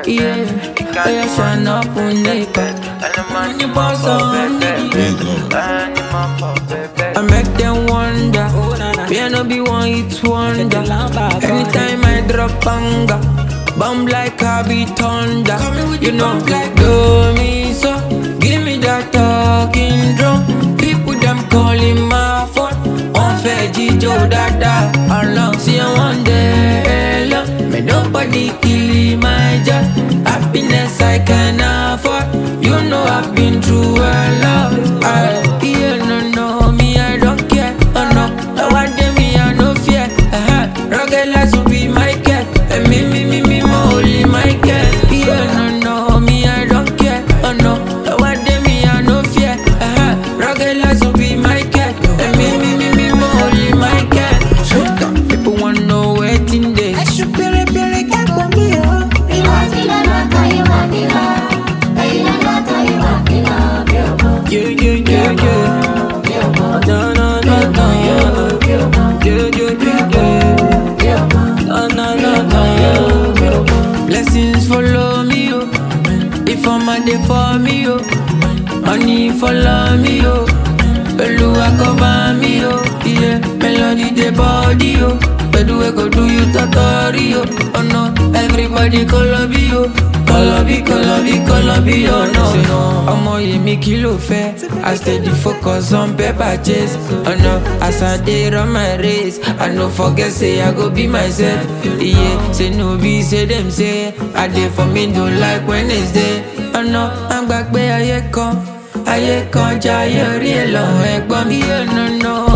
Yeah, I shine up on neighbor. And you boss on I make them wonder. Piano be one hit wonder. Anytime I drop banga, bomb like I be thunder. You know, do me so. Give me that talking drum. People them calling my phone. On Feji Joe Dada. Along see one day. Me nobody kill my job. Happiness I can afford. You know I've been through a lot. No, me I don't care. Oh no, I want them, me I no fear. Rugged lights will be my cat. And me, only my cat. No, me I don't care. Oh no, I want them, me I no fear. Rugged lights will be my cat. And me, only my cat. People want know where in day. I should be Blessings follow me, oh. If I'm a day for me, oh. Money follow me, oh. Oluwa cover me, oh. Yeah, melody the body, oh. Where do I go do you tutorial? Oh no, everybody call me, oh. Call me, oh no. Omo ye me kilo fair. I steady focus on paper chase. Oh no, as I dey run my race, I no forget say I go be myself. Yeah, say no be say them say I dey for me don't like Wednesday. Oh no, I'm back where I come. Jaya real long, egg bomb, no.